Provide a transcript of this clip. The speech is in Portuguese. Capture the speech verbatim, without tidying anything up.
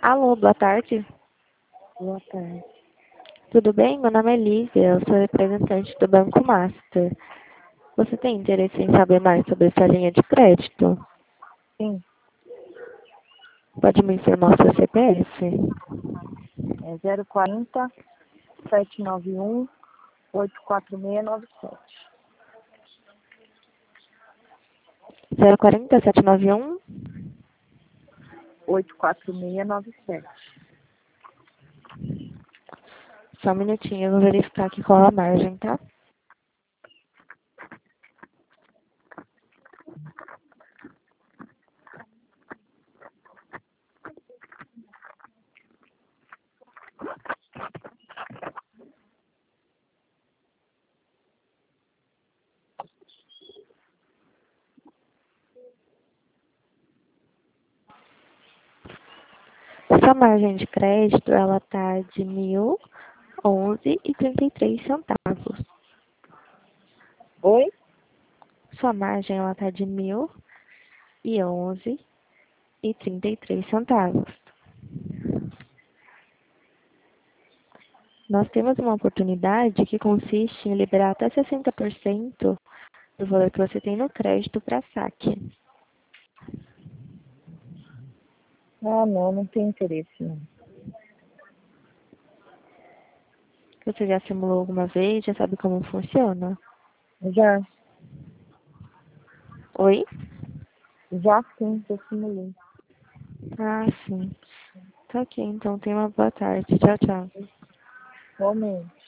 Alô, boa tarde. Boa tarde. Tudo bem? Meu nome é Lívia, eu sou representante do Banco Master. Você tem interesse em saber mais sobre sua linha de crédito? Sim, Pode me informar o seu C P F? é zero quarenta, sete nove um, oito quatro seis nove sete. zero quarenta, sete nove um? oito quatro seis nove sete. Só um minutinho, eu vou verificar aqui qual a margem, tá? Sua margem de crédito, ela tá de mil e onze e trinta e três centavos. Oi? Sua margem, ela tá de mil e onze e trinta e três centavos. Nós temos uma oportunidade que consiste em liberar até sessenta por cento do valor que você tem no crédito para saque. Ah, não, não tem interesse, não. Você já simulou alguma vez? Já sabe como funciona? Já, Oi? já sim, já simulei. Ah, sim. Tá ok, então tenha uma boa tarde. Tchau, tchau. Realmente.